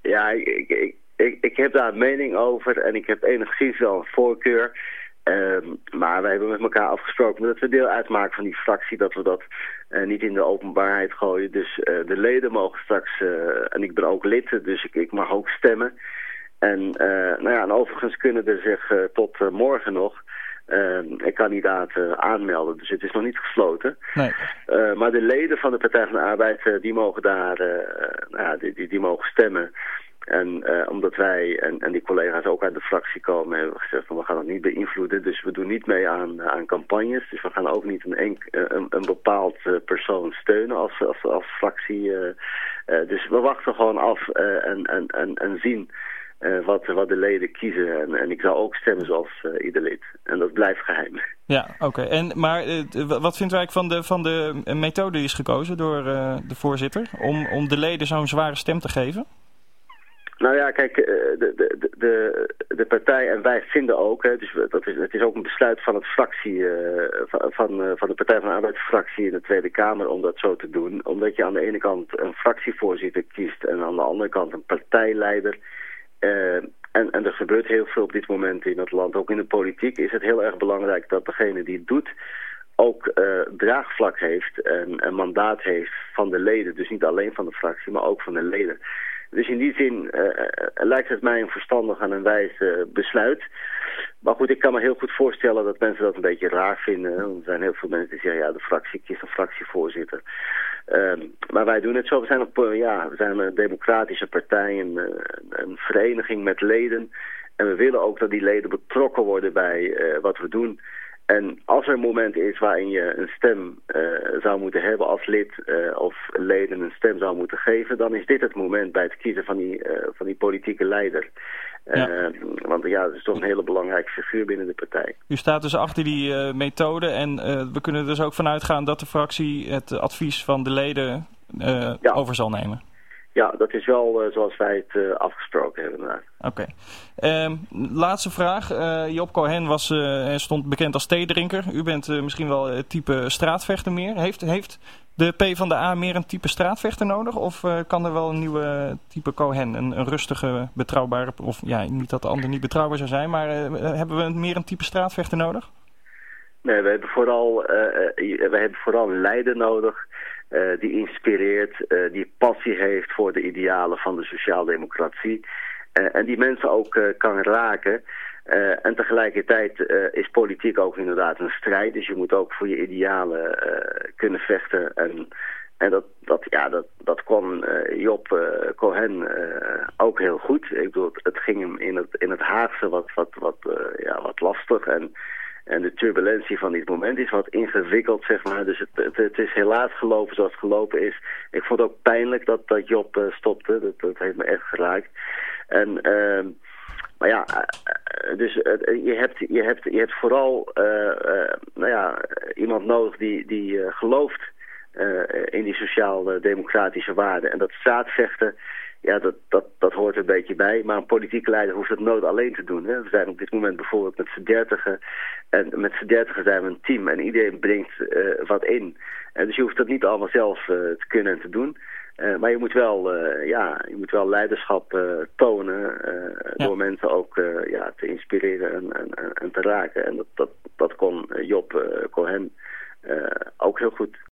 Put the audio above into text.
Ja, ik heb daar een mening over en ik heb enigszins wel een voorkeur. Maar wij hebben met elkaar afgesproken dat we deel uitmaken van die fractie, dat we dat niet in de openbaarheid gooien. Dus de leden mogen straks, en ik ben ook lid, dus ik mag ook stemmen. En overigens kunnen er zich tot morgen nog kandidaten aanmelden. Dus het is nog niet gesloten. Nee. Maar de leden van de Partij van de Arbeid, die mogen daar, die mogen stemmen. En omdat wij en die collega's ook uit de fractie komen, hebben we gezegd van we gaan het niet beïnvloeden. Dus we doen niet mee aan campagnes. Dus we gaan ook niet een bepaald persoon steunen als fractie. Dus we wachten gewoon af en zien wat de leden kiezen. En ik zou ook stemmen zoals ieder lid. En dat blijft geheim. Ja, oké. Maar wat vindt u eigenlijk van de methode die is gekozen door de voorzitter om de leden zo'n zware stem te geven? Nou ja, kijk, de partij en wij vinden ook, dus het is ook een besluit van het fractie, van de Partij van de Arbeid-fractie in de Tweede Kamer om dat zo te doen. Omdat je aan de ene kant een fractievoorzitter kiest en aan de andere kant een partijleider. En er gebeurt heel veel op dit moment in het land. Ook in de politiek is het heel erg belangrijk dat degene die het doet ook draagvlak heeft en een mandaat heeft van de leden. Dus niet alleen van de fractie, maar ook van de leden. Dus in die zin lijkt het mij een verstandig en een wijs besluit. Maar goed, ik kan me heel goed voorstellen dat mensen dat een beetje raar vinden. Er zijn heel veel mensen die zeggen, ja, de fractie kiest een fractievoorzitter. Maar wij doen het zo. We zijn een democratische partij, een vereniging met leden. En we willen ook dat die leden betrokken worden bij wat we doen. En als er een moment is waarin je een stem zou moeten hebben als lid of leden een stem zou moeten geven, dan is dit het moment bij het kiezen van die politieke leider. Ja. Want ja, dat is toch een hele belangrijke figuur binnen de partij. U staat dus achter die methode en we kunnen er dus ook vanuit gaan dat de fractie het advies van de leden over zal nemen. Ja, dat is wel zoals wij het afgesproken hebben. Oké. Laatste vraag. Job Cohen stond bekend als theedrinker. U bent misschien wel het type straatvechter meer. Heeft de PvdA meer een type straatvechter nodig? Of kan er wel een nieuwe type Cohen? Een rustige, betrouwbare... Of ja, niet dat de ander niet betrouwbaar zou zijn. Maar hebben we meer een type straatvechter nodig? Nee, we hebben vooral een leider nodig. Die inspireert, die passie heeft voor de idealen van de sociaaldemocratie. En die mensen ook kan raken. En tegelijkertijd is politiek ook inderdaad een strijd. Dus je moet ook voor je idealen kunnen vechten. En dat kon Job Cohen ook heel goed. Ik bedoel, het ging hem in het Haagse wat lastig. En de turbulentie van dit moment is wat ingewikkeld, zeg maar. Dus het is helaas gelopen zoals het gelopen is. Ik vond het ook pijnlijk dat Job stopte. Dat heeft me echt geraakt. Maar ja, dus je hebt vooral iemand nodig die gelooft in die sociaal-democratische waarden. En dat straatvechten, ja, dat hoort er een beetje bij. Maar een politieke leider hoeft het nooit alleen te doen. Hè. We zijn op dit moment bijvoorbeeld met z'n 30. En met z'n 30 zijn we een team. En iedereen brengt wat in. En dus je hoeft dat niet allemaal zelf te kunnen en te doen. Maar je moet wel leiderschap tonen. Door mensen ook te inspireren en te raken. En dat kon Job Cohen ook heel goed.